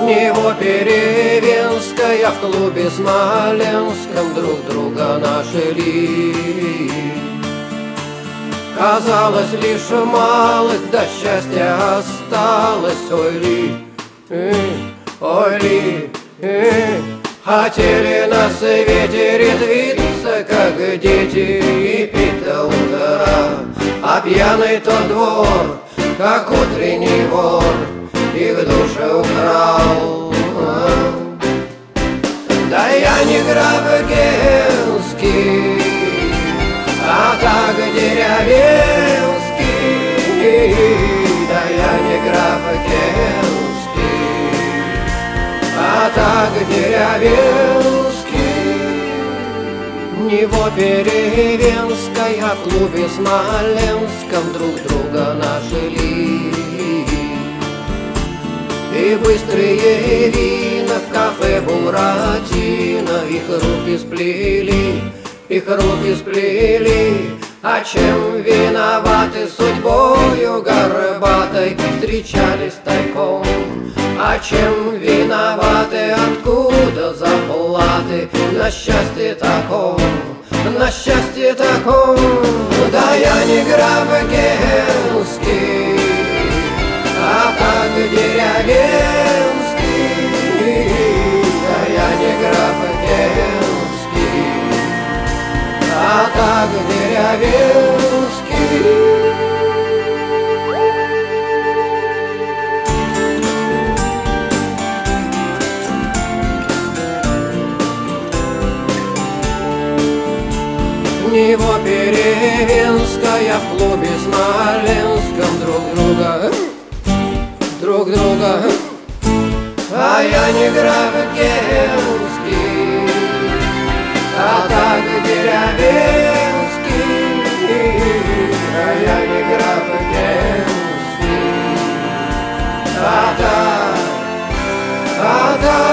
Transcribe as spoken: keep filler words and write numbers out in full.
Нево-Перевенская в клубе Смоленском друг друга нашли. Казалось, лишь малость до счастья осталось. Ой ли, э, ой ли, э, хотели на свете резвиться, как дети, и пить до утра. А пьяный тот двор, как утренний вор, их души украл. Да я не граф Генский, а так деревенский. Да я не граф Генский, а так деревенский. Нево-Перевенская в клубе Смоленском друг друга нашли. И быстрые вина в кафе Буратино их руки сплели, их руки сплели. А чем виноваты судьбою горбатой встречались тайком? А чем виноваты, откуда заплаты на счастье таком, на счастье таком? Да я не граф Генский, а так деревенский. Да я не граф Генский, а так деревенский. Нево-Перевенская в клубе Смоленском друг друга, друг друга. А я не граф Генский, а так деревенский. А я не граф Генский, а так, а так